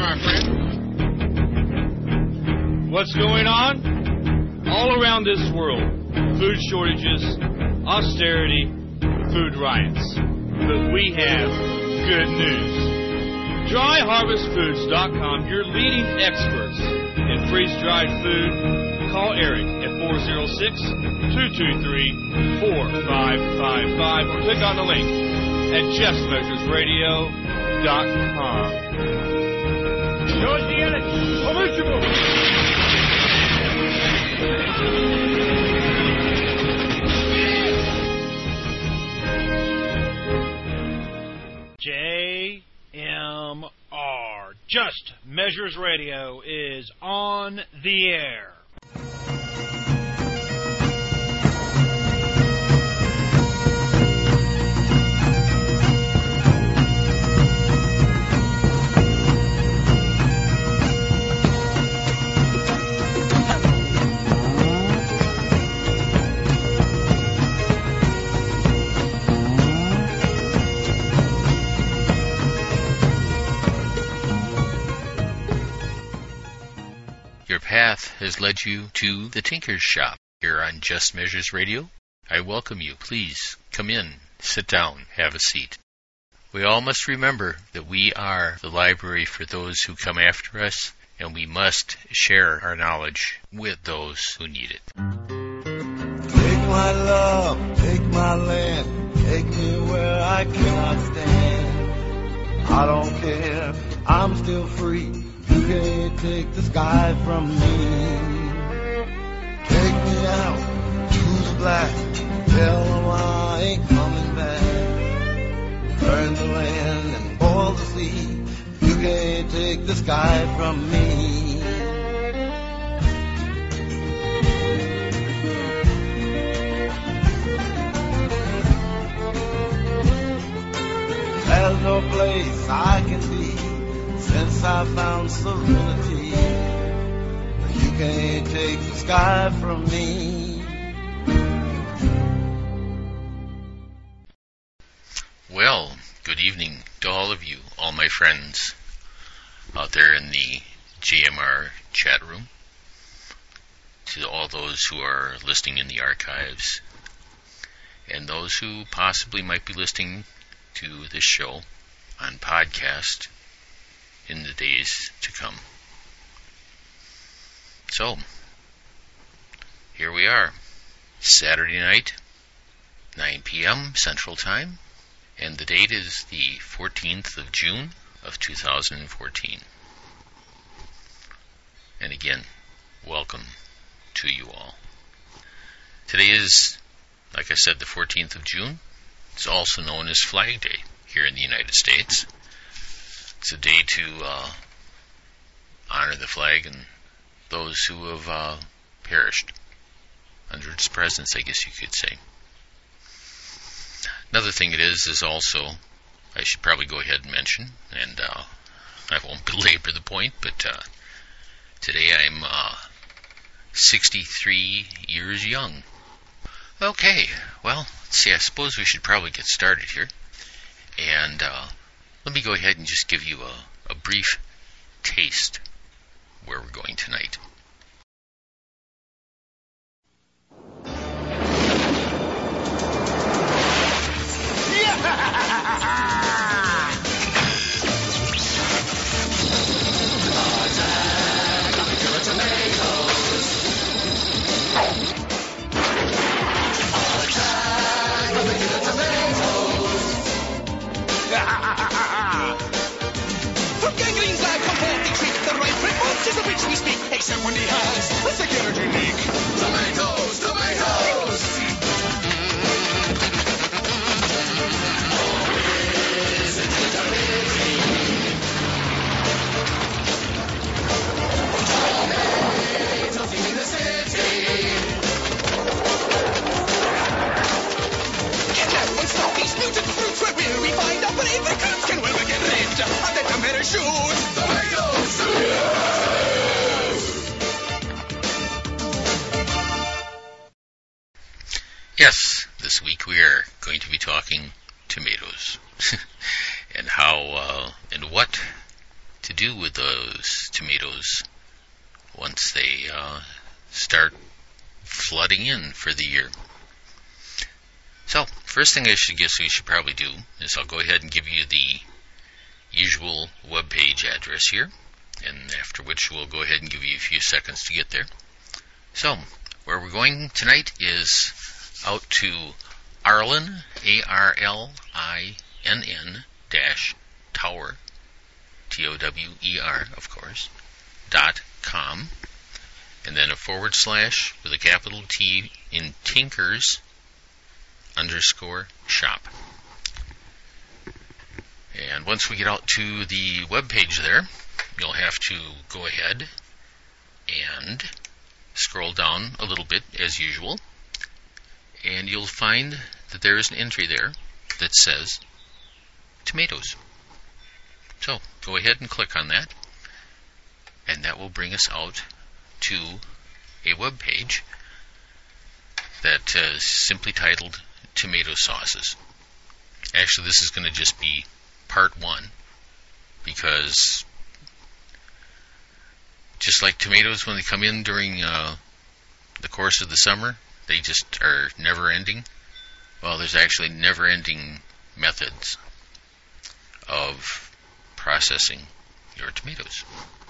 my friend. What's going on? All around this world, food shortages, austerity, food riots. But we have good news. DryHarvestFoods.com, your leading experts in freeze-dried food. Call Eric at 406-223-4555 or click on the link at JustMeasuresRadio.com. JMR, Just Measures Radio, is on the air. Your path has led you to the Tinker's Shop here on Just Measures Radio. I welcome you. Please come in, sit down, have a seat. We all must remember that we are the library for those who come after us, and we must share our knowledge with those who need it. Take my love, take my land, take me where I cannot stand. I don't care, I'm still free. You can't take the sky from me. Take me out to the black. Tell them I ain't coming back. Burn the land and boil the sea. You can't take the sky from me. There's no place I can be since I found serenity. You can't take the sky from me. Well, good evening to all of you, all my friends out there in the JMR chat room, to all those who are listening in the archives, and those who possibly might be listening to this show on podcast in the days to come. So, here we are, Saturday night, 9 p.m. Central Time, and the date is the 14th of June of 2014. And again, welcome to you all. Today is, like I said, the 14th of June. It's also known as Flag Day here in the United States. It's a day to honor the flag and those who have perished under its presence, I guess you could say. Another thing it is also, I should probably go ahead and mention, and I won't belabor the point, but today I'm 63 years young. Okay, well, let's see, I suppose we should probably get started here. And let me go ahead and just give you a brief taste where we're going tonight. From gangreen's live compounding treat, the right responses of which we speak, except when he has a security leak. Tomatoes, tomatoes! Tomatoes in the city. Kidnap and stock these mutant fruits where will we find out brave recruits can well get ripped and then come here and shoot. Tomatoes! Yes, this week we are going to be talking tomatoes and how and what to do with those tomatoes once they start flooding in for the year. So, first thing I guess we should probably do is I'll go ahead and give you the usual web page address here, and after which we'll go ahead and give you a few seconds to get there. So, where we're going tonight is out to Arlinn, ARLINN Tower, TOWER, of course, .com, and then a / with a capital T in Tinkers _shop. And once we get out to the web page there, you'll have to go ahead and scroll down a little bit as usual, and you'll find that there is an entry there that says tomatoes. So go ahead and click on that, and that will bring us out to a web page that is simply titled Tomato Sauces. Actually, this is going to just be part 1, because just like tomatoes when they come in during the course of the summer, they just are never ending. Well, there's actually never ending methods of processing your tomatoes.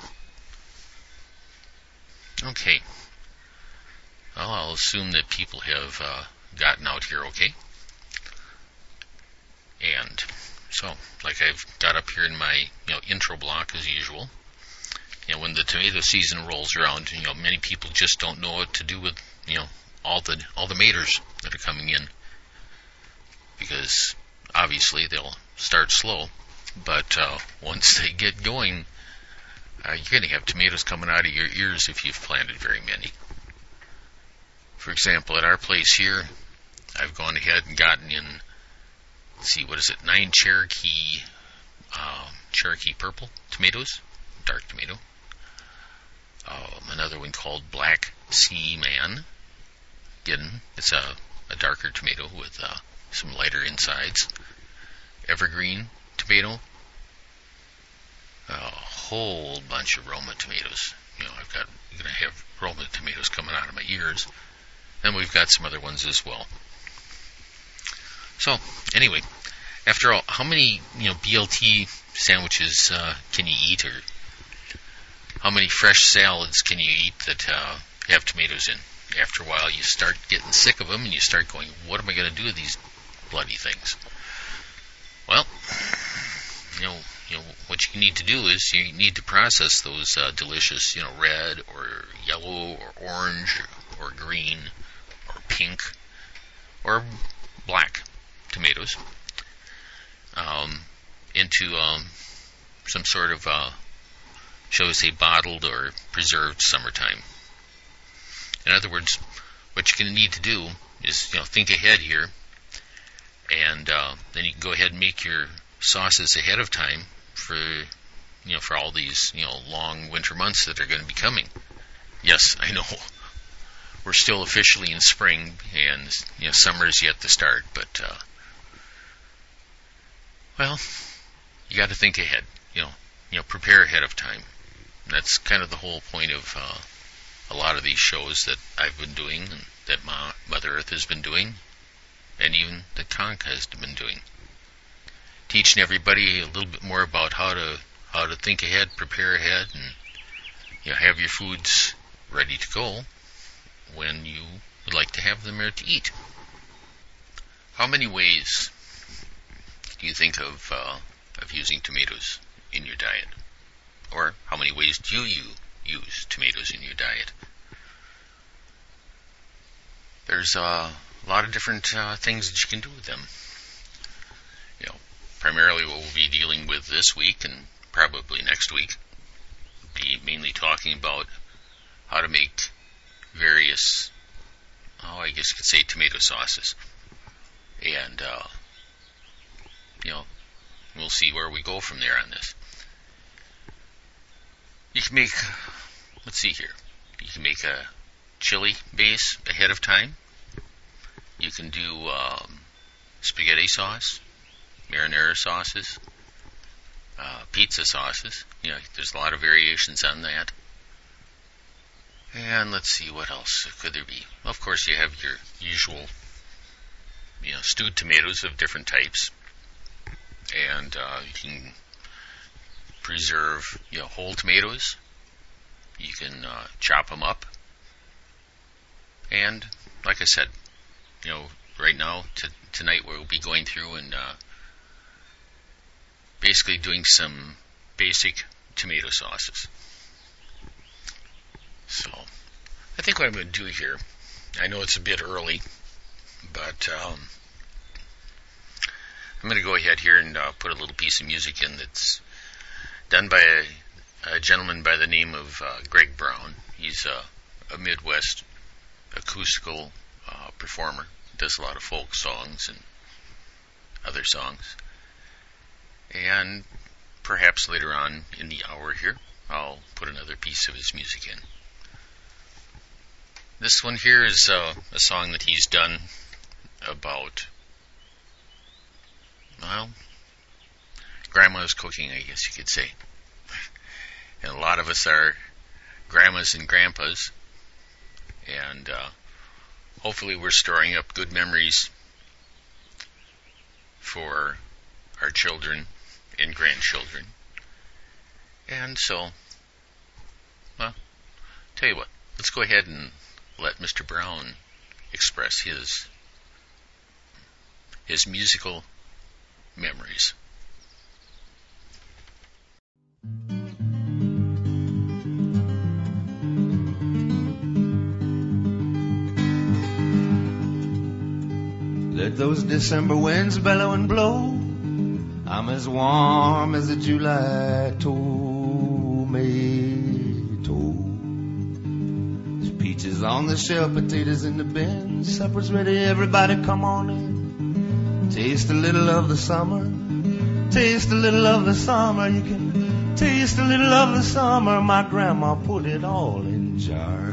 Okay. Well, I'll assume that people have gotten out here okay. And so, like I've got up here in my intro block as usual, when the tomato season rolls around, many people just don't know what to do with all the tomatoes that are coming in, because obviously they'll start slow, but once they get going, you're going to have tomatoes coming out of your ears if you've planted very many. For example, at our place here, I've gone ahead and gotten in, 9 Cherokee purple tomatoes, dark tomato. Another one called Black Sea Man. Again, it's a darker tomato with some lighter insides. Evergreen tomato. A whole bunch of Roma tomatoes. I'm going to have Roma tomatoes coming out of my ears. And we've got some other ones as well. So, anyway, after all, how many BLT sandwiches can you eat, or how many fresh salads can you eat that have tomatoes in? After a while, you start getting sick of them, and you start going, what am I going to do with these bloody things? Well, what you need to do is you need to process those delicious, red or yellow or orange or green or pink or black tomatoes into some sort of, shall we say, bottled or preserved summertime. In other words, what you're going to need to do is, think ahead here, and then you can go ahead and make your sauces ahead of time for all these, long winter months that are going to be coming. Yes, I know we're still officially in spring, and summer is yet to start, but well, you got to think ahead. Prepare ahead of time. And that's kind of the whole point of a lot of these shows that I've been doing, and that Mother Earth has been doing, and even that Conk has been doing. Teaching everybody a little bit more about how to think ahead, prepare ahead, and have your foods ready to go when you would like to have them there to eat. How many ways do you think of using tomatoes in your diet? Or how many ways do you use tomatoes in your diet? There's a lot of different things that you can do with them. Primarily what we'll be dealing with this week and probably next week will be mainly talking about how to make various, I guess you could say, tomato sauces. And, we'll see where we go from there on this. You can make, let's see here, you can make a chili base ahead of time. You can do spaghetti sauce, marinara sauces, pizza sauces. You know, there's a lot of variations on that. And let's see, what else could there be? Well, of course, you have your usual, stewed tomatoes of different types. And you can preserve, whole tomatoes. You can chop them up. And, like I said, right now, tonight we'll be going through and basically doing some basic tomato sauces. So, I think what I'm going to do here, I know it's a bit early, but I'm going to go ahead here and put a little piece of music in that's done by a gentleman by the name of Greg Brown. He's a Midwest acoustical performer. Does a lot of folk songs and other songs. And perhaps later on in the hour here, I'll put another piece of his music in. This one here is a song that he's done about, well, grandma's cooking, I guess you could say. And a lot of us are grandmas and grandpas. And hopefully we're storing up good memories for our children and grandchildren. And so, well, tell you what, let's go ahead and let Mr. Brown express his musical memories. Let those December winds bellow and blow. I'm as warm as a July tomato. There's peaches on the shelf, potatoes in the bin. Supper's ready, everybody come on in. Taste a little of the summer. Taste a little of the summer. You can taste a little of the summer. My grandma put it all in jars.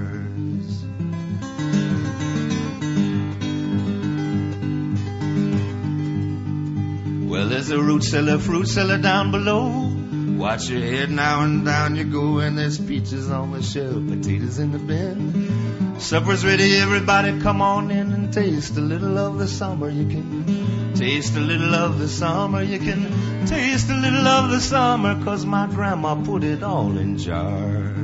Well, there's a root cellar, fruit cellar down below. Watch your head now and down you go. And there's peaches on the shelf, potatoes in the bin. Supper's ready, everybody come on in and taste a little of the summer. You can taste a little of the summer. You can taste a little of the summer, 'cause my grandma put it all in jars.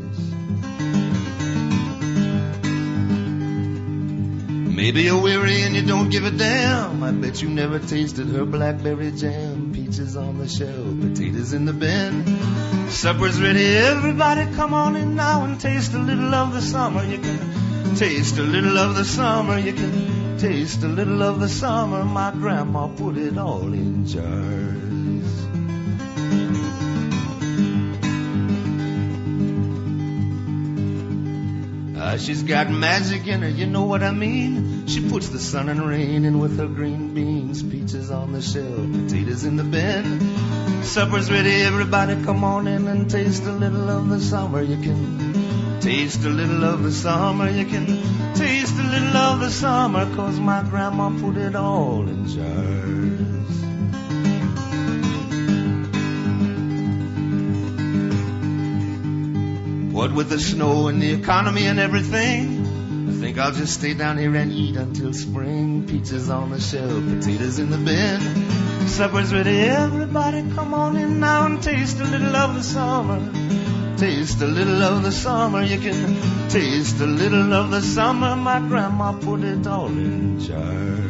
Maybe you're weary and you don't give a damn. I bet you never tasted her blackberry jam. Peaches on the shelf, potatoes in the bin. Supper's ready, everybody come on in now and taste a little of the summer. You can taste a little of the summer. You can taste a little of the summer. My grandma put it all in jars. She's got magic in her, you know what I mean. She puts the sun and rain in with her green beans. Peaches on the shelf, potatoes in the bin. Supper's ready, everybody come on in and taste a little of the summer. You can taste a little of the summer. You can taste a little of the summer, 'cause my grandma put it all in jars. What with the snow and the economy and everything, I think I'll just stay down here and eat until spring. Peaches on the shelf, potatoes in the bin. Supper's ready, everybody come on in now and taste a little of the summer. Taste a little of the summer. You can taste a little of the summer. My grandma put it all in jars.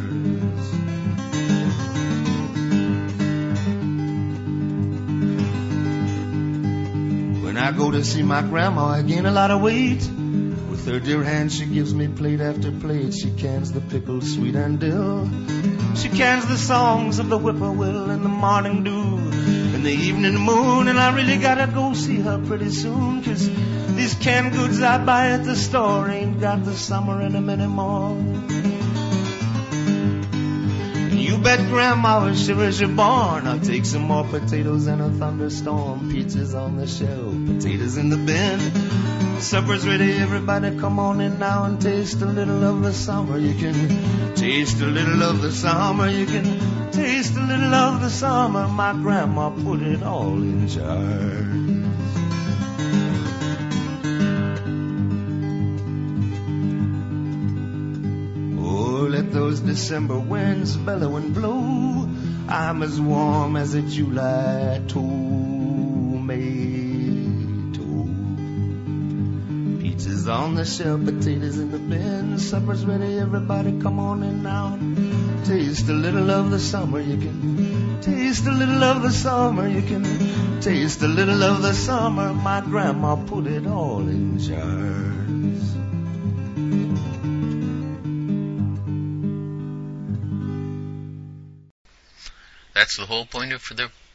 When I go to see my grandma, I gain a lot of weight. With her dear hand, she gives me plate after plate. She cans the pickled sweet and dill. She cans the songs of the whippoorwill and the morning dew and the evening moon. And I really gotta go see her pretty soon, 'cause these canned goods I buy at the store ain't got the summer in them anymore. You bet grandma will shiver as you're born. I'll take some more potatoes and a thunderstorm. Peaches on the shelf, potatoes in the bin. Supper's ready, everybody come on in now and taste a little of the summer. You can taste a little of the summer. You can taste taste a little of the summer. My grandma put it all in jars. Oh, let those December winds bellow and blow. I'm as warm as a July tomato. Pizzas on the shelf, potatoes in the bin. Supper's ready, everybody come on in now. Taste a little of the summer, you can taste a little of the summer, you can taste a little of the summer. My grandma put it all in jars. That's the whole point of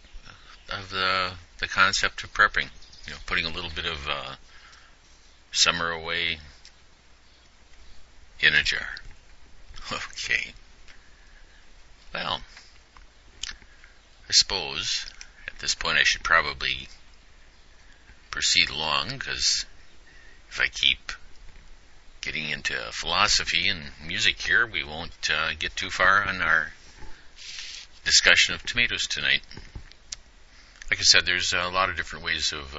the concept of prepping. You know, putting a little bit of summer away in a jar. Okay. Well, I suppose at this point I should probably proceed along, because if I keep getting into philosophy and music here, we won't get too far on our discussion of tomatoes tonight. Like I said, there's a lot of different ways of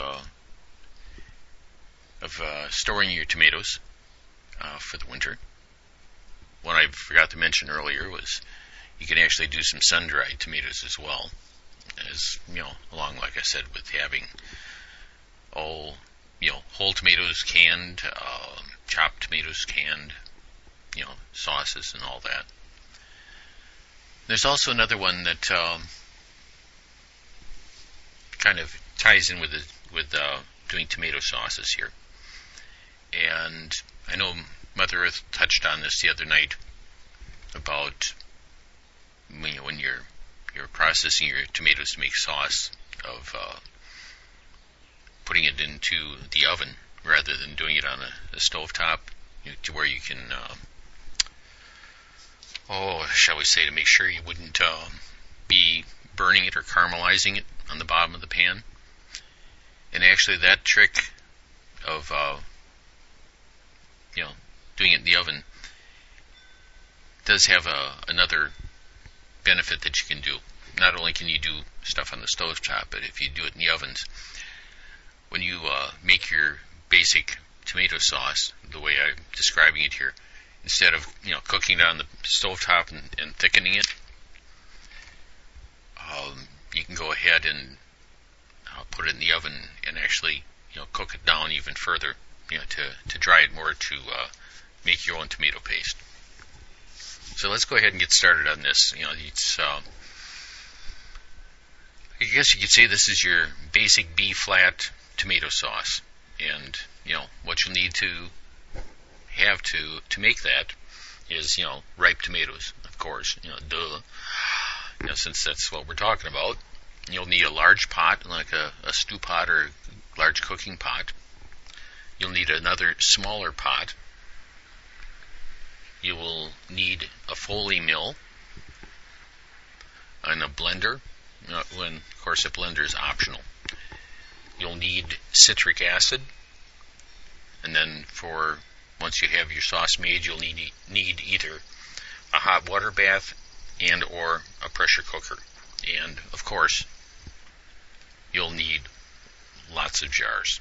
storing your tomatoes for the winter. One I forgot to mention earlier was you can actually do some sun-dried tomatoes as well, as along, like I said, with having whole tomatoes canned, chopped tomatoes canned, sauces and all that. There's also another one that kind of ties in with doing tomato sauces here. And I know Mother Earth touched on this the other night about when you're processing your tomatoes to make sauce, of putting it into the oven rather than doing it on a stovetop, to where you can shall we say, to make sure you wouldn't be burning it or caramelizing it on the bottom of the pan. And actually that trick of doing it in the oven does have another benefit that you can do. Not only can you do stuff on the stovetop, but if you do it in the ovens, when you make your basic tomato sauce, the way I'm describing it here, instead of cooking it on the stovetop and thickening it, you can go ahead and put it in the oven and actually cook it down even further, to dry it more, to make your own tomato paste. So let's go ahead and get started on this. It's I guess you could say this is your basic B-flat tomato sauce, and what you'll need to have to make that is ripe tomatoes, of course, since that's what we're talking about. You'll need a large pot, like a stew pot or large cooking pot. You'll need another smaller pot. You will need a Foley mill and a blender, when of course a blender is optional. You'll need citric acid, and then once you have your sauce made, you'll need either a hot water bath and or a pressure cooker. And, of course, you'll need lots of jars.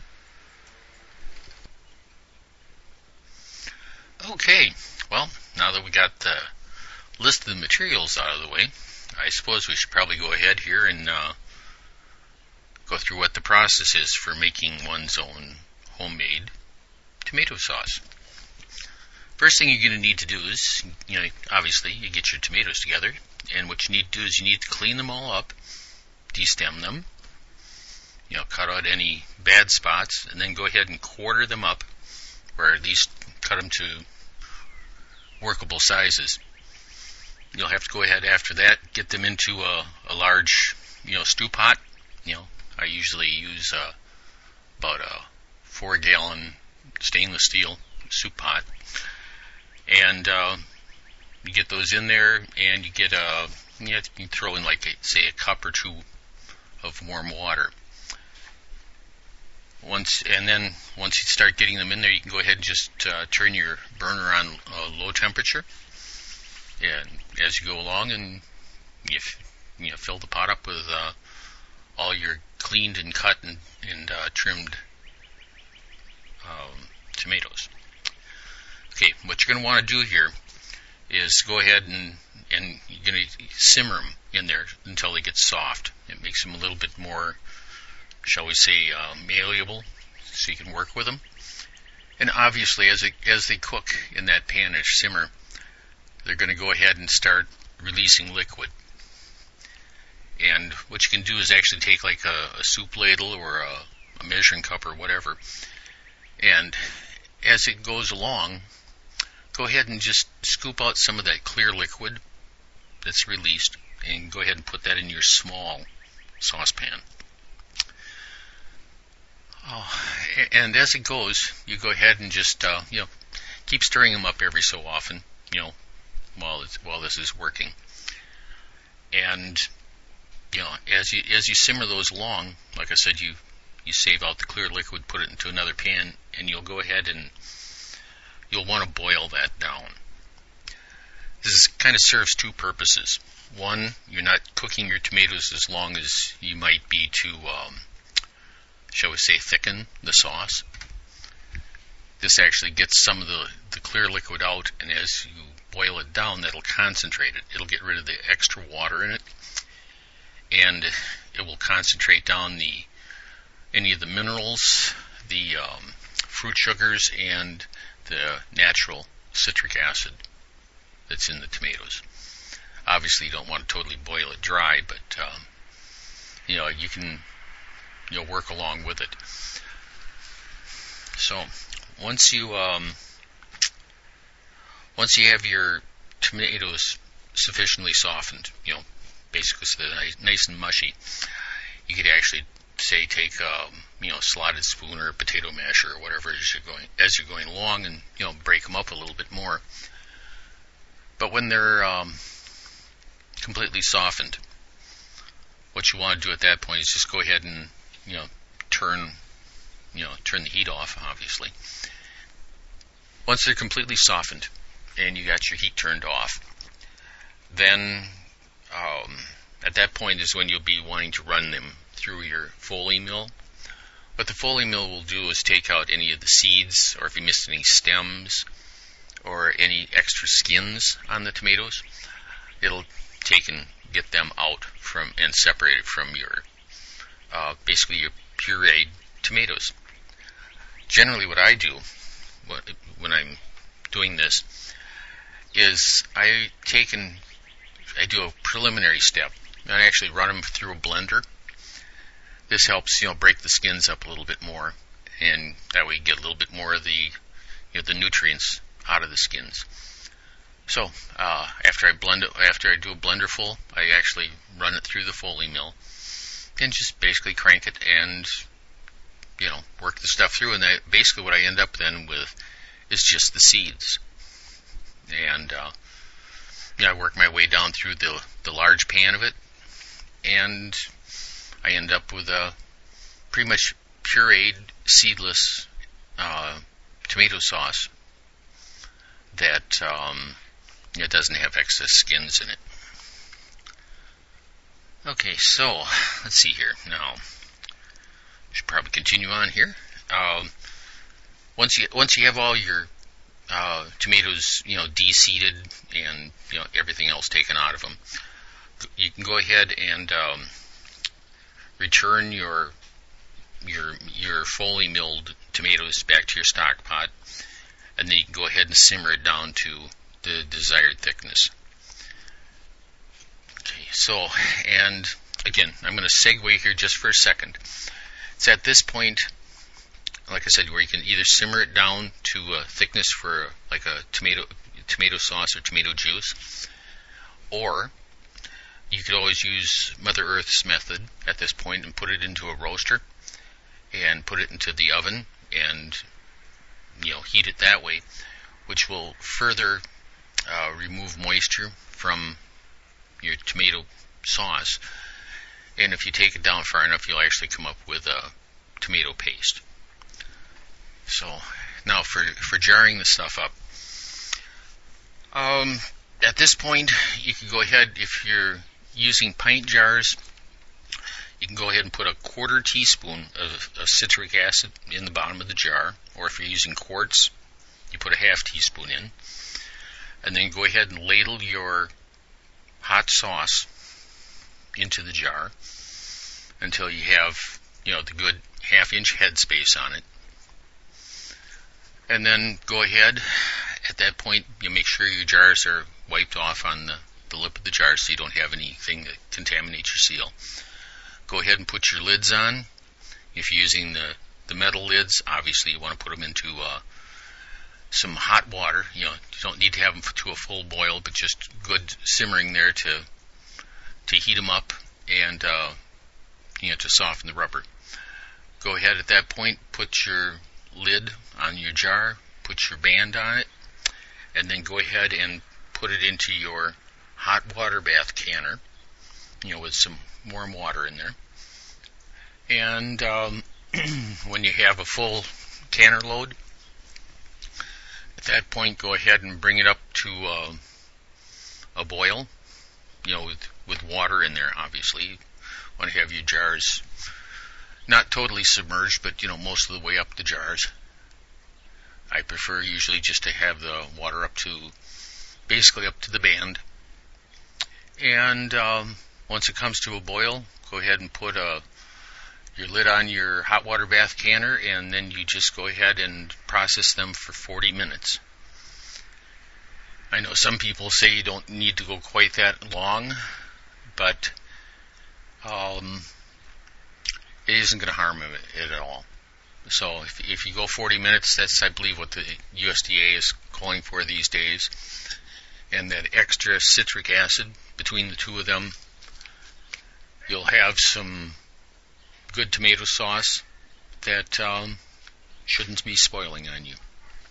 Okay, well, now that we got the list of the materials out of the way, I suppose we should probably go ahead here and go through what the process is for making one's own homemade tomato sauce. First thing you're going to need to do is, obviously, you get your tomatoes together, and what you need to do is you need to clean them all up, destem them, cut out any bad spots, and then go ahead and quarter them up, or at least cut them to workable sizes. You'll have to go ahead after that, get them into a large, stew pot. I usually use about a 4-gallon stainless steel soup pot. And you get those in there, and you get you can throw in, like, say, a cup or two of warm water. Once you start getting them in there, you can go ahead and just turn your burner on low temperature. And as you go along, and if fill the pot up with all your cleaned and cut and trimmed tomatoes. Okay, what you're going to want to do here is go ahead and you're going to simmer them in there until they get soft. It makes them a little bit more, shall we say, malleable, so you can work with them. And obviously, as they cook in that pan or simmer, they're going to go ahead and start releasing liquid. And what you can do is actually take like a soup ladle or a measuring cup or whatever, and as it goes along, go ahead and just scoop out some of that clear liquid that's released and go ahead and put that in your small saucepan. And as it goes, you go ahead and just keep stirring them up every so often, while this is working. And as you simmer those along, like I said, you save out the clear liquid, put it into another pan, and you'll go ahead and you'll want to boil that down. This kind of serves two purposes. One, you're not cooking your tomatoes as long as you might be to, shall we say, thicken the sauce. This actually gets some of the clear liquid out, and as you boil it down, that'll concentrate it. It'll get rid of the extra water in it, and it will concentrate down any of the minerals, the fruit sugars, and the natural citric acid that's in the tomatoes. Obviously, you don't want to totally boil it dry, but you can work along with it. So once you have your tomatoes sufficiently softened, basically so they're nice and mushy, you could actually say take a slotted spoon or a potato masher or whatever as you're going along, and break them up a little bit more. But when they're completely softened, what you want to do at that point is just go ahead and turn the heat off, obviously. Once they're completely softened and you got your heat turned off, then at that point is when you'll be wanting to run them through your Foley mill. What the Foley mill will do is take out any of the seeds, or if you missed any stems or any extra skins on the tomatoes, it'll take and get them out and separate it from your basically your pureed tomatoes. Generally what I do when I'm doing this is I do a preliminary step. I actually run them through a blender. This helps break the skins up a little bit more, and that way you get a little bit more of the nutrients out of the skins. So after I do a blenderful, I actually run it through the Foley mill and just basically crank it and work the stuff through. And basically what I end up then with is just the seeds. And I work my way down through the large pan of it, and I end up with a pretty much pureed, seedless tomato sauce that doesn't have excess skins in it. Okay, so let's see here. Now, I should probably continue on here. Once you have all your tomatoes, de-seeded and everything else taken out of them, you can go ahead and return your Foley milled tomatoes back to your stock pot, and then you can go ahead and simmer it down to the desired thickness. Okay, so, and again, I'm going to segue here just for a second. It's at this point, like I said, where you can either simmer it down to a thickness for like a tomato sauce or tomato juice, or you could always use Mother Earth's method at this point and put it into a roaster and put it into the oven and heat it that way, which will further remove moisture from your tomato sauce. And if you take it down far enough, you'll actually come up with a tomato paste. So now for jarring the stuff up, at this point you can go ahead, if you're using pint jars, you can go ahead and put a quarter teaspoon of citric acid in the bottom of the jar, or if you're using quarts, you put a half teaspoon in, and then go ahead and ladle your hot sauce into the jar until you have, the good half-inch headspace on it. And then go ahead, at that point, you make sure your jars are wiped off on the lip of the jar so you don't have anything that contaminates your seal. Go ahead and put your lids on. If you're using the metal lids, obviously you want to put them into some hot water. You don't need to have them to a full boil, but just good simmering there to heat them up and to soften the rubber. Go ahead at that point, put your lid on your jar, put your band on it, and then go ahead and put it into your hot water bath canner, with some warm water in there. And when you have a full canner load, at that point, go ahead and bring it up to a boil, with water in there, obviously. You want to have your jars not totally submerged, but, most of the way up the jars. I prefer usually just to have the water basically up to the band. And once it comes to a boil, go ahead and put your lid on your hot water bath canner, and then you just go ahead and process them for 40 minutes. I know some people say you don't need to go quite that long, but it isn't going to harm it at all. So if you go 40 minutes, that's, I believe, what the USDA is calling for these days. And that extra citric acid between the two of them, you'll have some good tomato sauce that shouldn't be spoiling on you.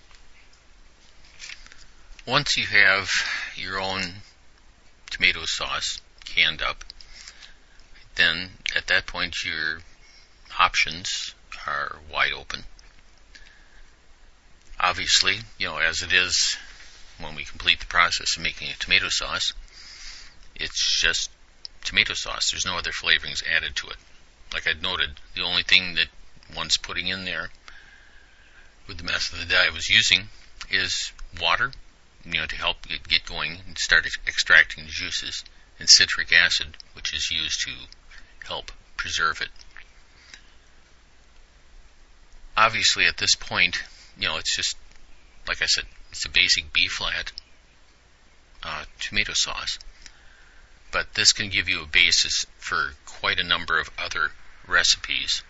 Once you have your own tomato sauce canned up, then at that point your options are wide open. Obviously, as it is when we complete the process of making a tomato sauce, it's just tomato sauce. There's no other flavorings added to it. Like I noted, the only thing that one's putting in there with the method that I was using is water, to help it get going and start extracting the juices, and citric acid, which is used to help preserve it. Obviously, at this point, it's just, like I said, it's a basic B-flat tomato sauce. But this can give you a basis for quite a number of other recipes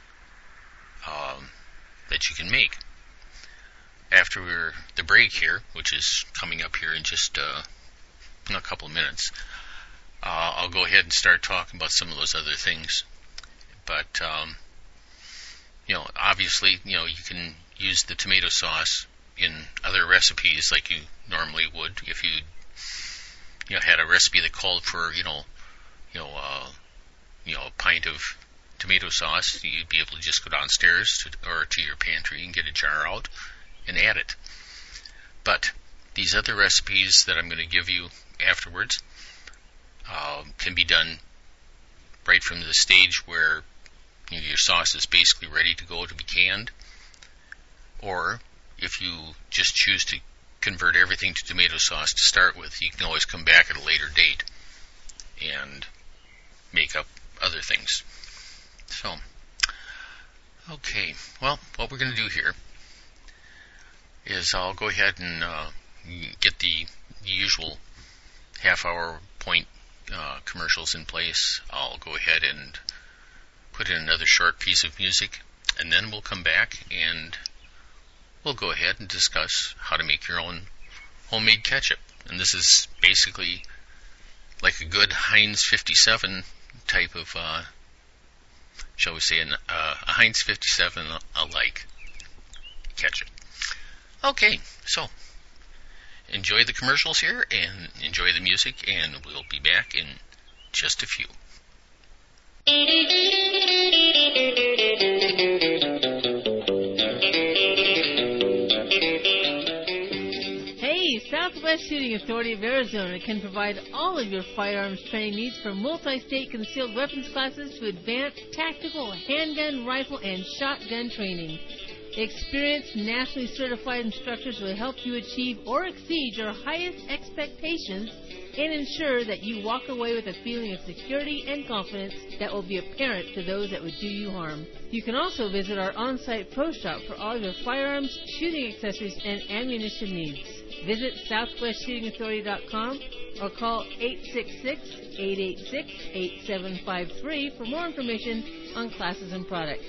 that you can make. After the break here, which is coming up here in just in a couple of minutes, I'll go ahead and start talking about some of those other things. But obviously, you can use the tomato sauce in other recipes like you normally would. If you had a recipe that called for a pint of tomato sauce, you'd be able to just go downstairs to your pantry and get a jar out and add it. But these other recipes that I'm going to give you afterwards can be done right from the stage where your sauce is basically ready to go to be canned, or if you just choose to convert everything to tomato sauce to start with, you can always come back at a later date and make up other things. So, okay, well, what we're going to do here is I'll go ahead and get the usual half-hour point commercials in place. I'll go ahead and put in another short piece of music, and then we'll come back and we'll go ahead and discuss how to make your own homemade ketchup. And this is basically like a good Heinz 57 type of, shall we say, a Heinz 57 alike ketchup. Okay, so enjoy the commercials here and enjoy the music, and we'll be back in just a few. Hey, Southwest Southwest Shooting Authority of Arizona can provide all of your firearms training needs from multi-state concealed weapons classes to advanced tactical handgun, rifle, and shotgun training. Experienced, nationally certified instructors will help you achieve or exceed your highest expectations and ensure that you walk away with a feeling of security and confidence that will be apparent to those that would do you harm. You can also visit our on-site pro shop for all your firearms, shooting accessories, and ammunition needs. Visit southwestshootingauthority.com or call 866-886-8753 for more information on classes and products.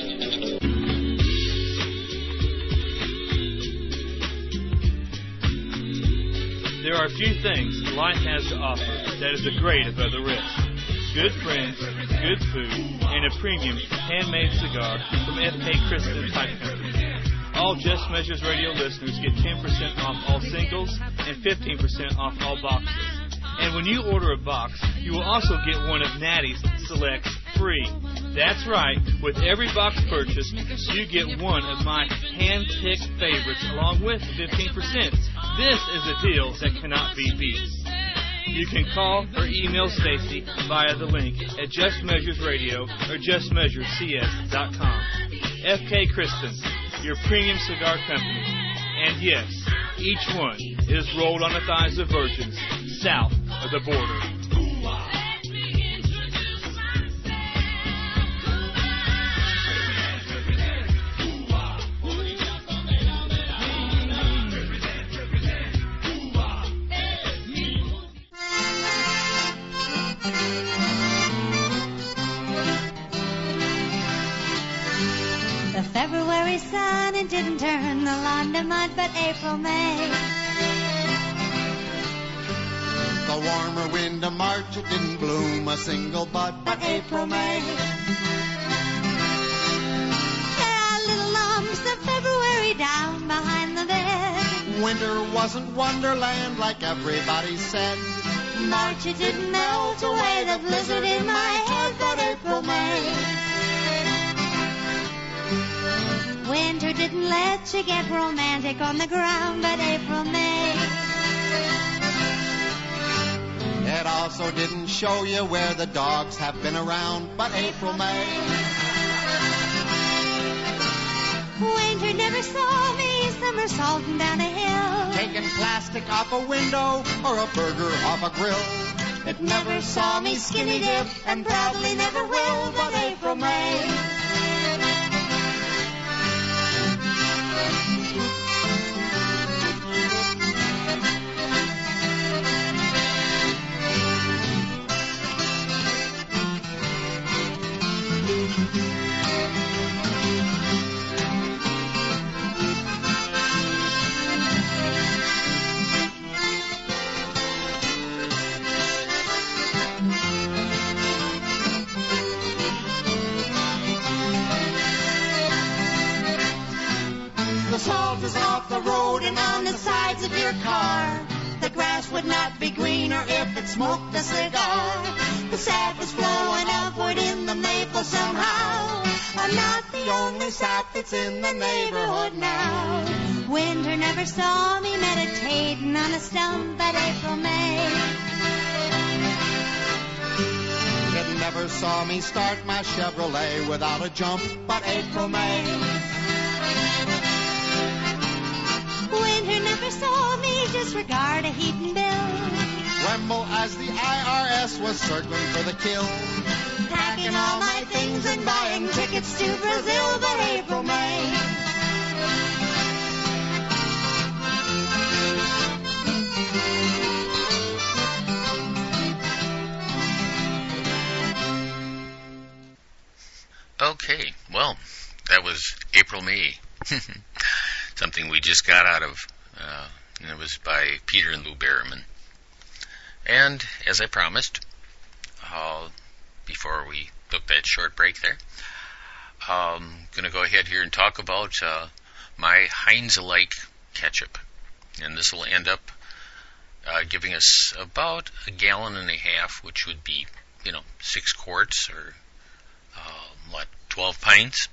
There are few things life has to offer that is the great above the rest. Good friends, good food, and a premium handmade cigar from F.K. Kristen Pipe Company. All Just Measures Radio listeners get 10% off all singles and 15% off all boxes. And when you order a box, you will also get one of Natty's Selects free. That's right, with every box purchase, you get one of my hand-picked favorites along with 15%. This is a deal that cannot be beat. You can call or email Stacy via the link at Just Measures Radio or JustMeasuresCS.com. F.K. Kristen, your premium cigar company. And yes, each one is rolled on the thighs of virgins south of the border. The February sun, it didn't turn the lawn to mud, but April, May. The warmer wind of March, it didn't bloom a single bud, but April, May. There are little lumps of February down behind the bed. Winter wasn't Wonderland like everybody said. March, it didn't melt away the blizzard in my head, but April, May. Winter didn't let you get romantic on the ground, but April, May. It also didn't show you where the dogs have been around, but April, May. Winter never saw me somersaulting down a hill, Taking plastic off a window or a burger off a grill. it never saw me skinny dip, and probably never will, but April, May. The salt is off the road and on the sides of your car. The grass would not be greener if it smoked a cigar. The sap is flowing upward in the maple somehow. I'm not the only sap that's in the neighborhood now. Winter never saw me meditating on a stump at April, May. It never saw me start my Chevrolet without a jump, but April, May. Winter never saw me disregard a heating bill. Tremble as the IRS was circling for the kill. Packing all my things and buying tickets to Brazil, but April, May. Okay, well, that was April, May. Something we just got out of, and it was by Peter and Lou Berriman. And as I promised, before we took that short break there, I'm going to go ahead here and talk about my Heinz-alike ketchup. And this will end up giving us about 1.5 gallons, which would be, 6 quarts or 12 pints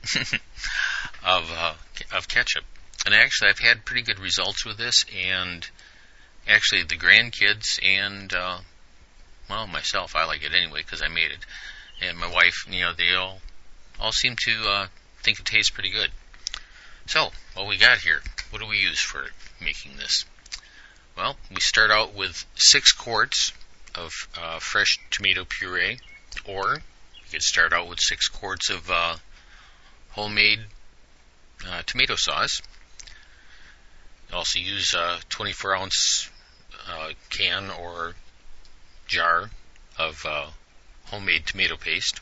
of ketchup. And actually, I've had pretty good results with this, and actually the grandkids and, well, myself, I like it anyway because I made it. And my wife, they all seem to think it tastes pretty good. So, what we got here, what do we use for making this? Well, we start out with 6 quarts of fresh tomato puree, or you could start out with 6 quarts of homemade tomato sauce. You also use a 24-ounce can or jar of homemade tomato paste.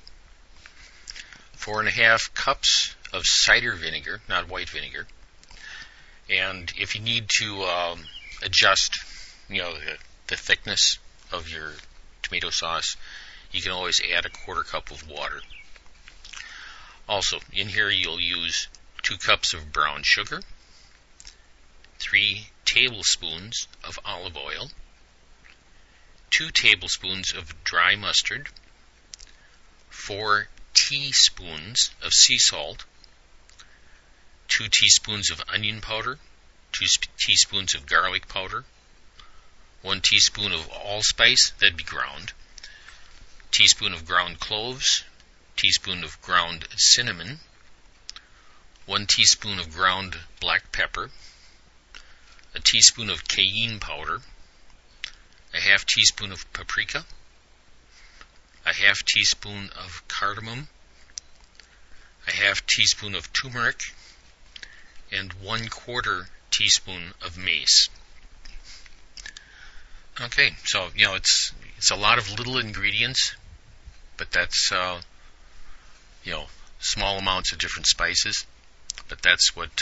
4.5 cups of cider vinegar, not white vinegar. And if you need to adjust, the thickness of your tomato sauce, you can always add a 1/4 cup of water. Also, in here you'll use 2 cups of brown sugar, 3 tablespoons of olive oil, 2 tablespoons of dry mustard, 4 teaspoons of sea salt, 2 teaspoons of onion powder, 2 teaspoons of garlic powder, 1 teaspoon of allspice, that'd be ground, teaspoon of ground cloves, teaspoon of ground cinnamon, 1 teaspoon of ground black pepper, a teaspoon of cayenne powder, a 1/2 teaspoon of paprika, a 1/2 teaspoon of cardamom, a 1/2 teaspoon of turmeric, and 1/4 teaspoon of mace. Okay, so it's a lot of little ingredients, but that's small amounts of different spices. But that's what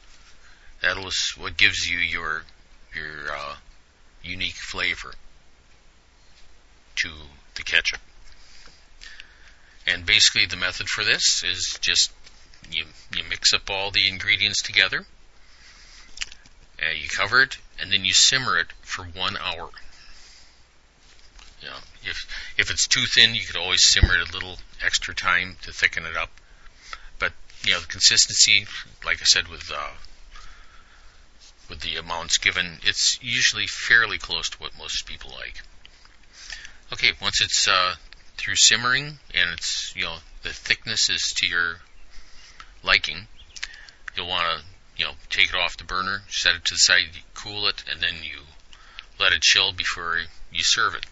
what gives you your unique flavor to the ketchup. And basically, the method for this is just you mix up all the ingredients together. You cover it, and then you simmer it for 1 hour. If it's too thin, you could always simmer it a little extra time to thicken it up. But the consistency, like I said, with the amounts given, it's usually fairly close to what most people like. Okay, once it's through simmering and it's the thickness is to your liking, you'll want to take it off the burner, set it to the side, cool it, and then you let it chill before you serve it.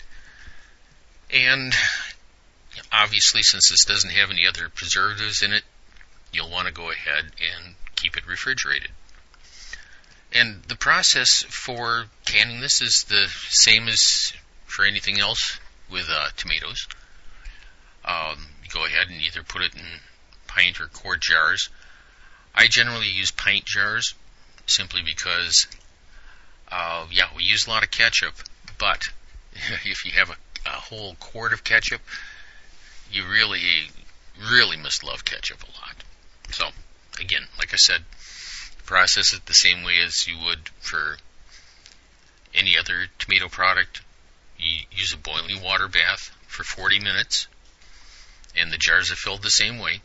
And obviously, since this doesn't have any other preservatives in it, you'll want to go ahead and keep it refrigerated. And the process for canning this is the same as for anything else with tomatoes. You go ahead and either put it in pint or quart jars. I generally use pint jars simply because, we use a lot of ketchup, but if you have a whole quart of ketchup, you really, really must love ketchup a lot. So, again, like I said, process it the same way as you would for any other tomato product. You use a boiling water bath for 40 minutes, and the jars are filled the same way.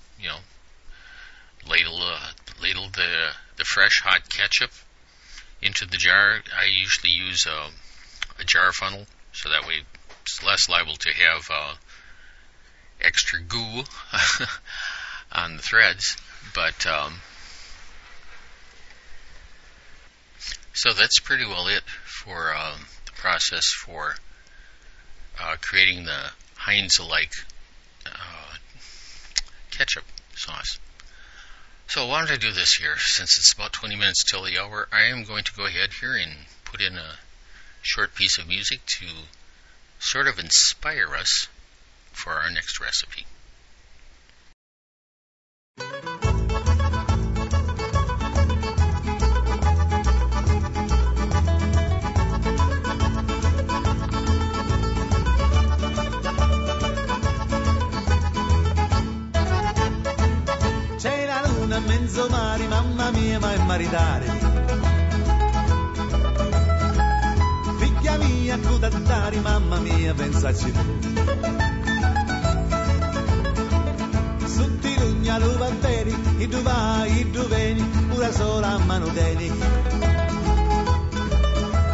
Ladle the fresh hot ketchup into the jar. I usually use a jar funnel, so that way it's less liable to have extra goo on the threads. But so that's pretty well it for the process for creating the Heinz-alike ketchup sauce. So why don't I do this here? Since it's about 20 minutes till the hour, I am going to go ahead here and put in a short piece of music to sort of inspire us for our next recipe. C'è la luna a mezzo mare, mamma mia, ma è maritare. Figlia mia, cudattari, mamma mia, pensaci tu. Sutti lugna, luvanteri, i tu vai, i tu veni, una sola mano teni.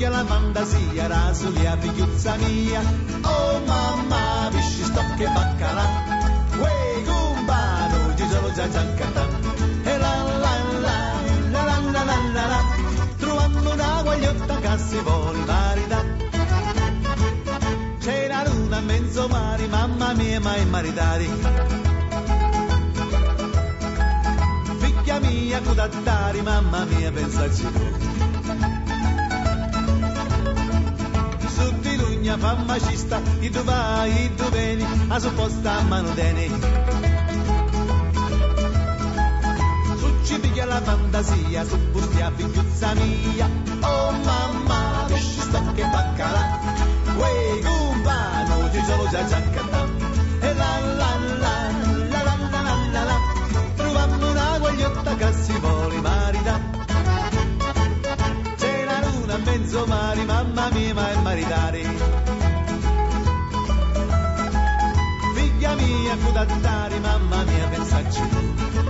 piglia la fantasia, rasoli a figliuzza mia. Oh mamma, visci stocche e baccalà. Uè, cumpano, ci sono già giancata. E la la la, la la la la la la. Trovando una guagliotta che si vuole maritare. C'era luna a mezzo mare, mamma mia, mai maritati. Figlia mia, cudattari, mamma mia, pensaci tu. Su di lugna fa macista, e tu vai, e tu vieni, a supposta a mano dene. Su ci piglia la fantasia, su busti a figliuzza mia. Oh mamma, pesci stocche e baccalà. Uè, cumpano, ci sono già giaccata. E la la la, la la la la la la. Trovammo una guagliotta che si vuole marita. C'è la luna a mezzo mare, mamma mia, ma è maritare. Figlia mia, cudattari, mamma mia, pensaci tu.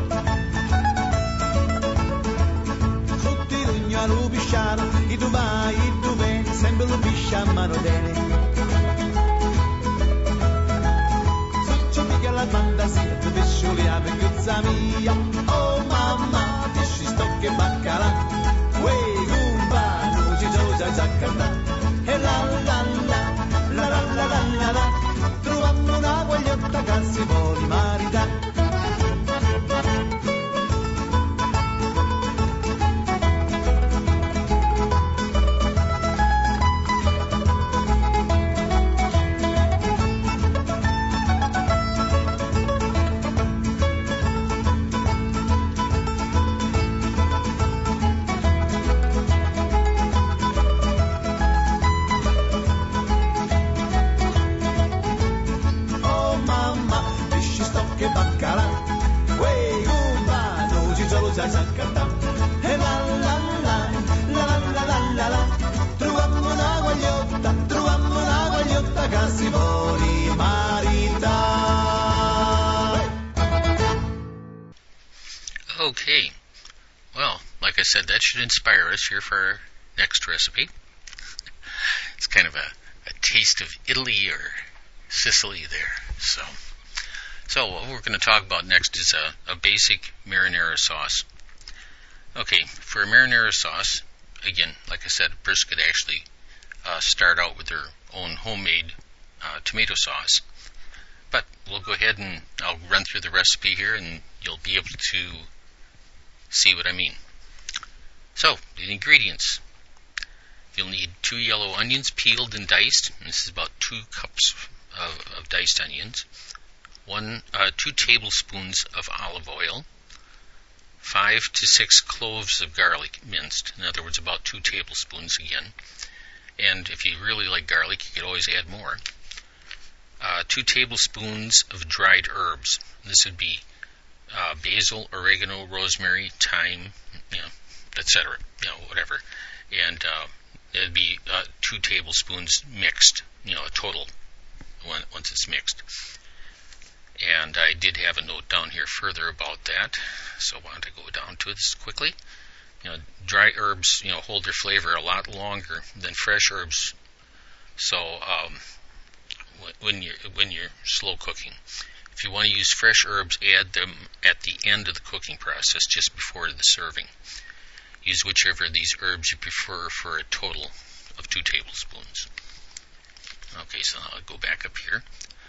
Sotto il lugno a lupisciano, e tu vai, e tu vieni, sempre lupiscia a mano dene. La fantasia, tu pescioli a figliuzza mia. Oh mamma, pesci stocche e baccalà. Uè, cumpano, ci sono già giaccata. E la la la, la la la la la la. Trovammo una guagliotta che si vuole marita. Okay, well, like I said, that should inspire us here for our next recipe. It's kind of a taste of Italy or Sicily there. So what we're going to talk about next is a basic marinara sauce. Okay, for a marinara sauce, again, like I said, a person could actually start out with their own homemade tomato sauce. But we'll go ahead and I'll run through the recipe here and you'll be able to see what I mean. So, the ingredients. You'll need 2 yellow onions peeled and diced. This is about 2 cups of diced onions. 2 tablespoons of olive oil. 5 to 6 cloves of garlic minced. In other words, about 2 tablespoons again. And if you really like garlic, you could always add more. 2 tablespoons of dried herbs. This would be basil, oregano, rosemary, thyme, etc. Whatever. And it'd be 2 tablespoons mixed. A total once it's mixed. And I did have a note down here further about that, so I want to go down to this quickly. Dry herbs, hold their flavor a lot longer than fresh herbs. So when you're slow cooking, if you want to use fresh herbs, add them at the end of the cooking process, just before the serving. Use whichever of these herbs you prefer for a total of 2 tablespoons. Okay, so I'll go back up here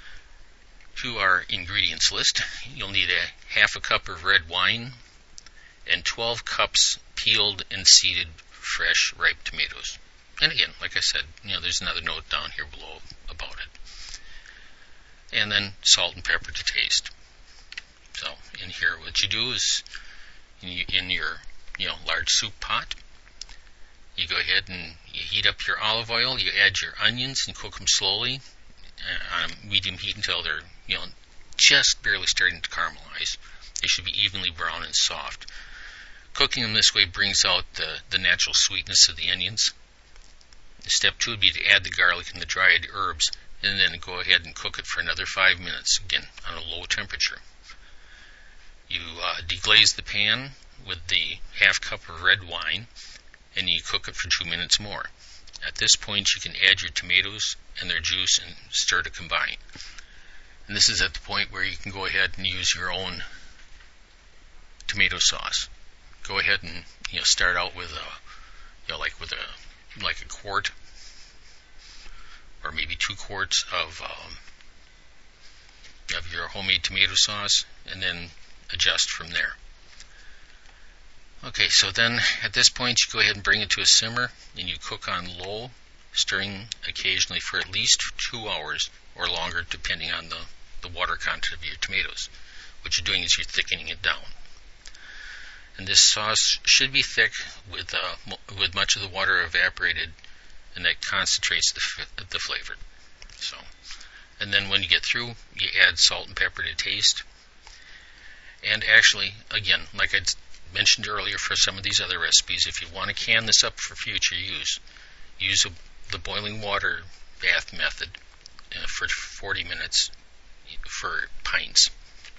to our ingredients list. You'll need a half a cup of red wine and 12 cups peeled and seeded fresh ripe tomatoes. And again, like I said, there's another note down here below about it. And then salt and pepper to taste. So in here, what you do is in your large soup pot, you go ahead and you heat up your olive oil. You add your onions and cook them slowly on a medium heat until they're just barely starting to caramelize. They should be evenly brown and soft. Cooking them this way brings out the natural sweetness of the onions. Step 2 would be to add the garlic and the dried herbs, and then go ahead and cook it for another 5 minutes, again on a low temperature. You deglaze the pan with the half cup of red wine, and you cook it for 2 minutes more. At this point, you can add your tomatoes and their juice and stir to combine. And this is at the point where you can go ahead and use your own tomato sauce. Go ahead and start out with a quart or maybe 2 quarts of your homemade tomato sauce, and then adjust from there. Okay, so then at this point you go ahead and bring it to a simmer, and you cook on low, stirring occasionally for at least 2 hours or longer, depending on the water content of your tomatoes. What you're doing is you're thickening it down. And this sauce should be thick with much of the water evaporated, and that concentrates the flavor. So, and then when you get through, you add salt and pepper to taste. And actually, again, like I mentioned earlier for some of these other recipes, if you want to can this up for future use the boiling water bath method for 40 minutes for pints.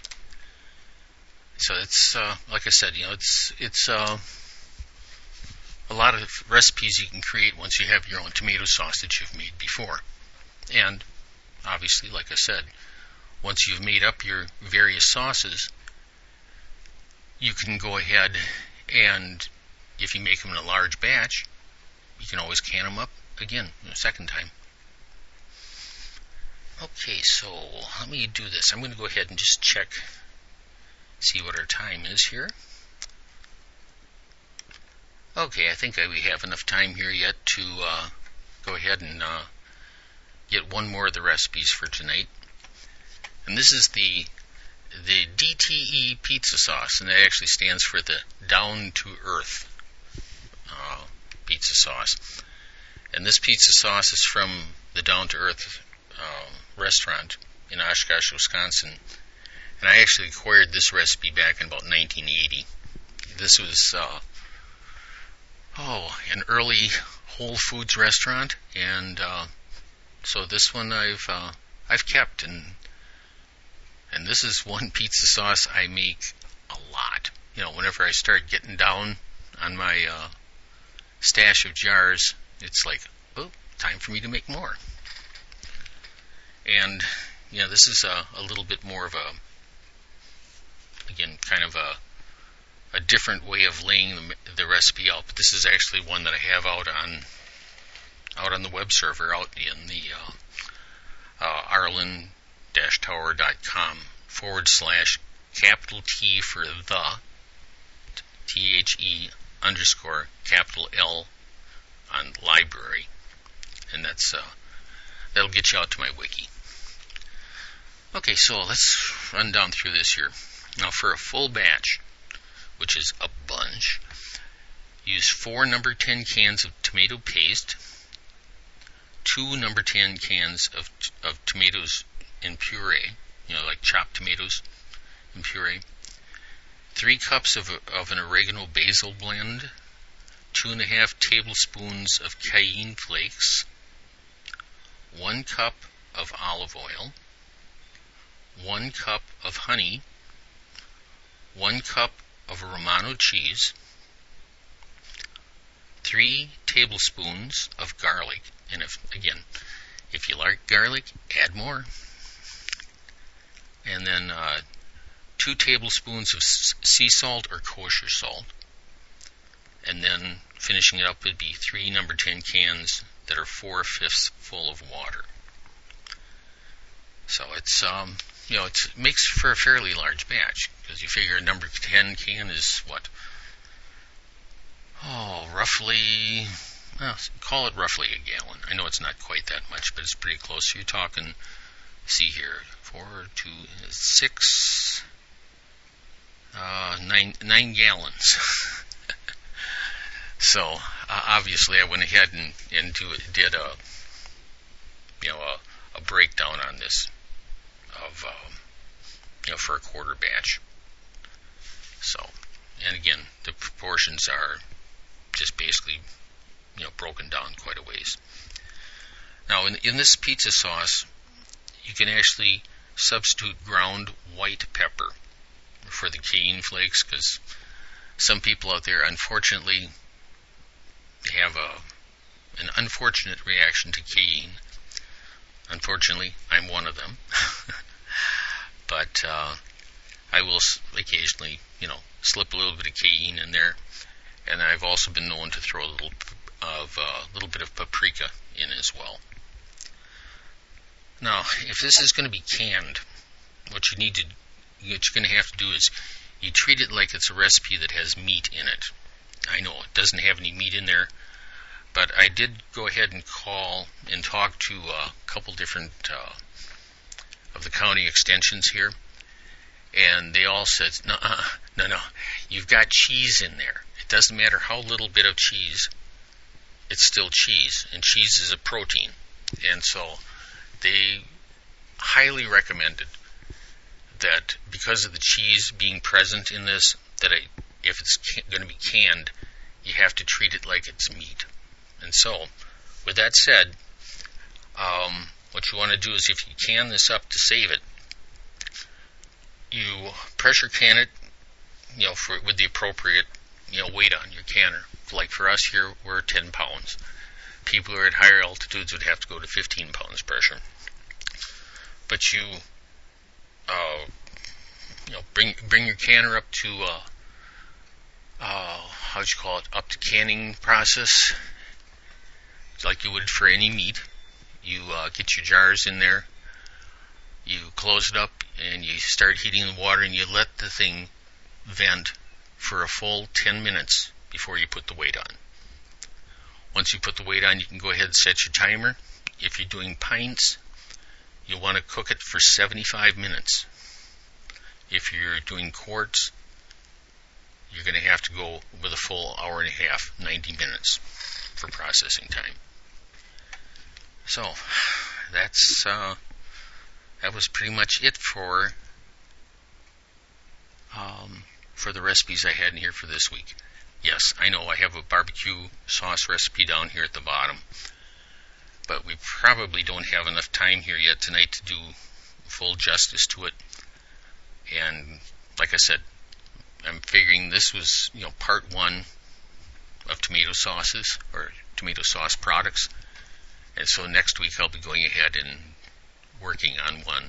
So it's like I said, it's a lot of recipes you can create once you have your own tomato sauce that you've made before. And obviously, like I said, once you've made up your various sauces, you can go ahead and, if you make them in a large batch, you can always can them up again a second time. Okay, so let me do this. I'm going to go ahead and just check, see what our time is here. Okay, I think we have enough time here yet to go ahead and get one more of the recipes for tonight. And this is the DTE pizza sauce, and that actually stands for the Down to Earth pizza sauce. And this pizza sauce is from the Down to Earth restaurant in Oshkosh, Wisconsin. And I actually acquired this recipe back in about 1980. This was an early Whole Foods restaurant, and so this one I've kept, and this is one pizza sauce I make a lot. Whenever I start getting down on my stash of jars, it's like, oh, time for me to make more. And this is a little bit more of kind of a different way of laying the recipe out. But this is actually one that I have out on the web server, out in the arlen-tower.com/T for the THE_L on library, and that'll get you out to my wiki. Okay, so let's run down through this here. Now, for a full batch, which is a bunch, use 4 number 10 cans of tomato paste, 2 number 10 cans of tomatoes in puree, like chopped tomatoes in puree, 3 cups of an oregano basil blend, 2.5 tablespoons of cayenne flakes, 1 cup of olive oil, 1 cup of honey, 1 cup of Romano cheese, 3 tablespoons of garlic, and if you like garlic, add more, and then 2 tablespoons of sea salt or kosher salt, and then finishing it up would be 3 number 10 cans that are 4/5 full of water. So it's it makes for a fairly large batch, because you figure a number 10 can is what? Roughly, call it roughly a gallon. I know it's not quite that much, but it's pretty close. So you're talking, see here, 4, 2, 6, 9 gallons. So obviously, I went ahead and did a breakdown on this of for a quarter batch. So, and again, the proportions are just basically broken down quite a ways. Now, in this pizza sauce, you can actually substitute ground white pepper for the cayenne flakes, because some people out there, unfortunately, have an unfortunate reaction to casein. Unfortunately, I'm one of them. But I will occasionally, slip a little bit of casein in there. And I've also been known to throw a little bit of paprika in as well. Now, if this is going to be canned, what you're going to have to do is you treat it like it's a recipe that has meat in it. I know it doesn't have any meat in there, but I did go ahead and call and talk to a couple different of the county extensions here, and they all said, no, you've got cheese in there. It doesn't matter how little bit of cheese, it's still cheese, and cheese is a protein. And so they highly recommended that because of the cheese being present in this, that if it's going to be canned, you have to treat it like it's meat. And so, with that said, what you want to do is if you can this up to save it, you pressure can it, with the appropriate, weight on your canner. Like for us here, we're 10 pounds. People who are at higher altitudes would have to go to 15 pounds pressure. But you, bring your canner up to, up to canning process, like you would for any meat. You get your jars in there, you close it up, and you start heating the water, and you let the thing vent for a full 10 minutes before you put the weight on. Once you put the weight on, you can go ahead and set your timer. If you're doing pints, you'll want to cook it for 75 minutes. If you're doing quarts, you're going to have to go with a full hour and a half, 90 minutes for processing time. So, that was pretty much it for the recipes I had in here for this week. Yes, I know I have a barbecue sauce recipe down here at the bottom, but we probably don't have enough time here yet tonight to do full justice to it. And like I said, I'm figuring this was, part one of tomato sauces or tomato sauce products. And so next week I'll be going ahead and working on one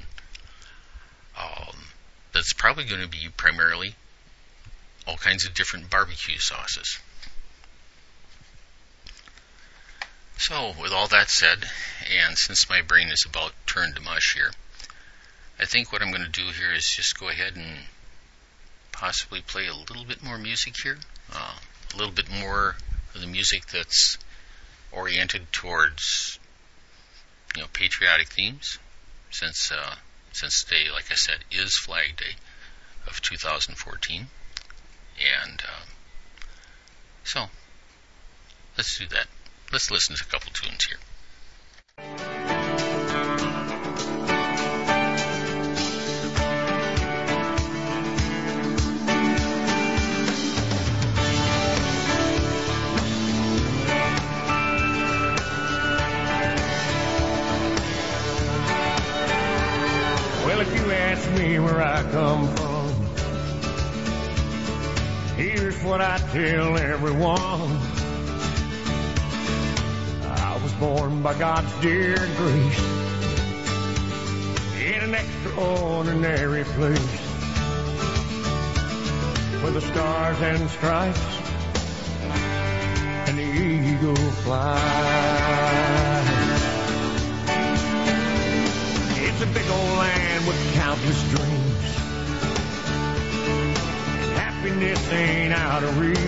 that's probably going to be primarily all kinds of different barbecue sauces. So, with all that said, and since my brain is about turned to mush here, I think what I'm going to do here is just go ahead and possibly play a little bit more music here, a little bit more of the music that's oriented towards, patriotic themes, since today, like I said, is Flag Day of 2014. And so, let's do that. Let's listen to a couple tunes here. Well, if you ask me where I come from, here's what I tell everyone. I was born by God's dear grace in an extraordinary place where the stars and stripes and the eagle flies. It's a big old land with countless dreams. Happiness ain't out of reach.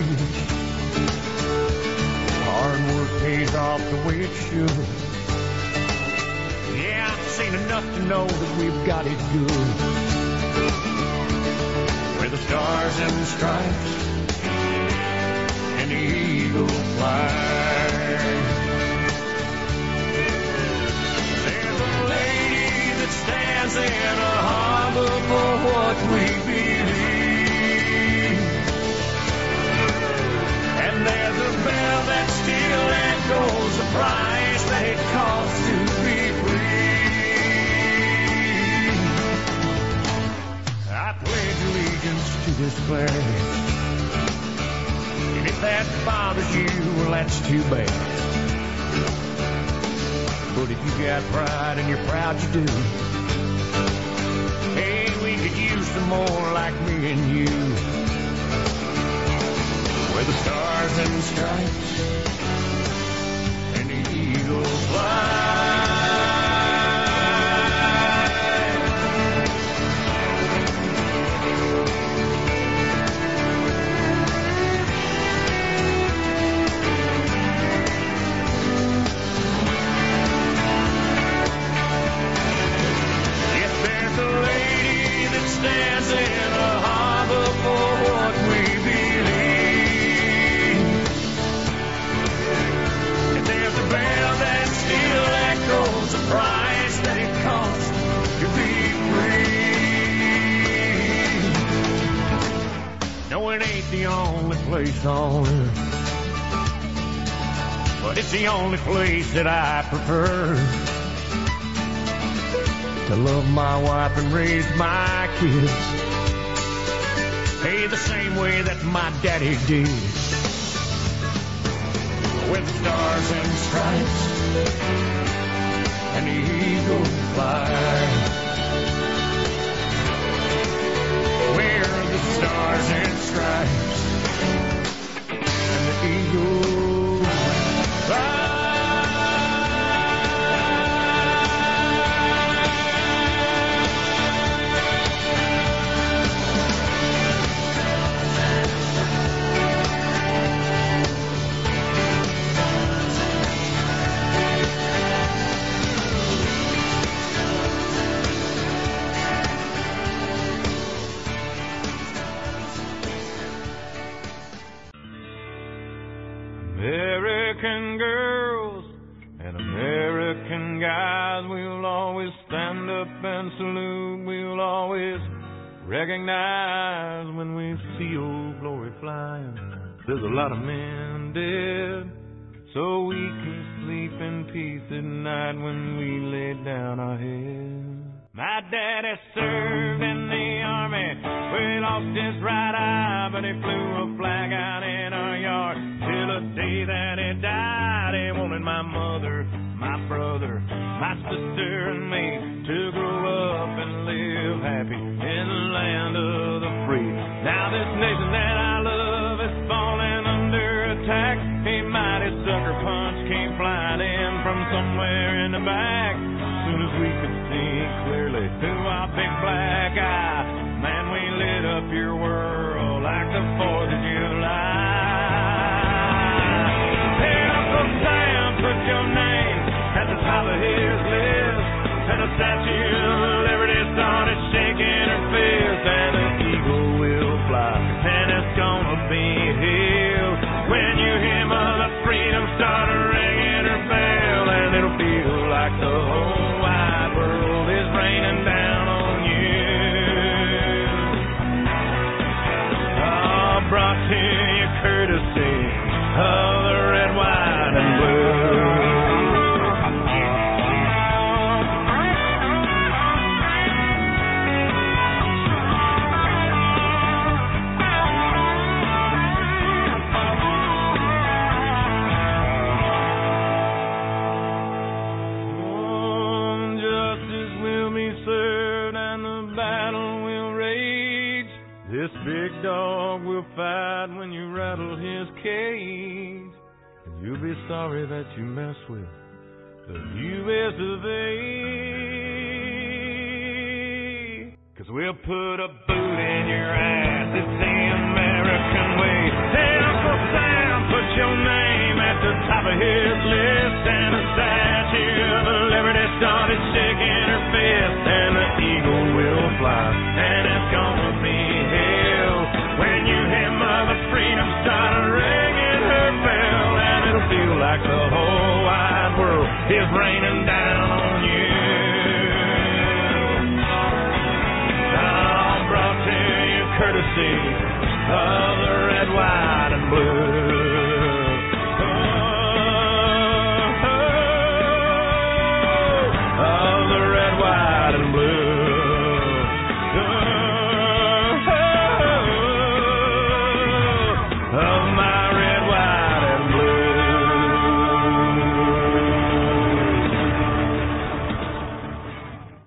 Hard work pays off the way it should. Yeah, I've seen enough to know that we've got it good. Where the stars and stripes and the eagle fly. There's a lady that stands in a harbor for what we believe. And there's a bell that still echoes the price that it costs to be free. I pledge allegiance to this flag, and if that bothers you, well, that's too bad. But if you got pride and you're proud you do, hey, we could use some more like me and you. Where the stars and stripes and the eagles fly. Stands in a harbor for what we believe. And there's a bell that still echoes the price that it costs to be free. No, it ain't the only place on earth, but it's the only place that I prefer. To love my wife and raise my kids, hey, the same way that my daddy did. With stars and stripes and the eagle fly. Where the stars and stripes and the eagle fly. American girls and American guys, we'll always stand up and salute. We'll always recognize when we see old glory flying. There's a lot of men dead, so we can sleep in peace at night when we lay down our heads. My daddy served in the army, well, he lost his right eye, but he flew a flag out in our yard till the day that he died. He wanted my mother, my brother, my sister and me to grow up and live happy in the land of the free. Now this nation that I love is falling under attack. A mighty sucker punch came flying in from somewhere in the back. Soon as we could see clearly through our big black eye, man, we lit up your world like the 4th of July. Hey, Uncle Sam, put your name at the top of his list, and the Statue of Liberty started shaking her fist, and an eagle will fly, and it's gonna be held when you hear Mother Freedom start ringing her bell, and it'll feel like the whole wide world is raining down on you. Oh, brought to you courtesy of the red, white, and blue. This big dog will fight when you rattle his cage, and you'll be sorry that you mess with the U.S. of A. 'Cause we'll put a boot in your ass, it's the American way. Hey, Uncle Sam, put your name at the top of his list, and the Statue of Liberty started shaking her fist, and the eagle will fly, and it's gonna be when you hear Mother Freedom start ringing her bell, and it'll feel like the whole wide world is raining down on you. All brought to you courtesy of